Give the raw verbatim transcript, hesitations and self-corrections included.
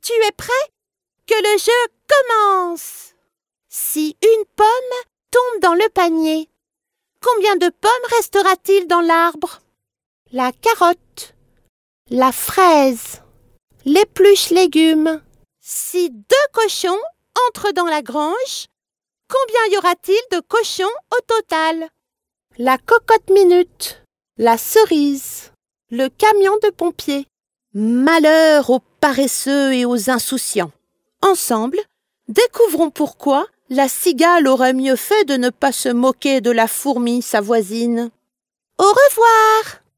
Tu es prêt? Que le jeu commence! Si une pomme tombe dans le panier, combien de pommes restera-t-il dans l'arbre? La carotte, la fraise, l'épluche légumes. Si deux cochons entrent dans la grange, combien y aura-t-il de cochons au total? La cocotte minute, la cerise, le camion de pompiers. Malheur aux paresseux et aux insouciants. Ensemble, découvrons pourquoi la cigale aurait mieux fait de ne pas se moquer de la fourmi, sa voisine. Au revoir!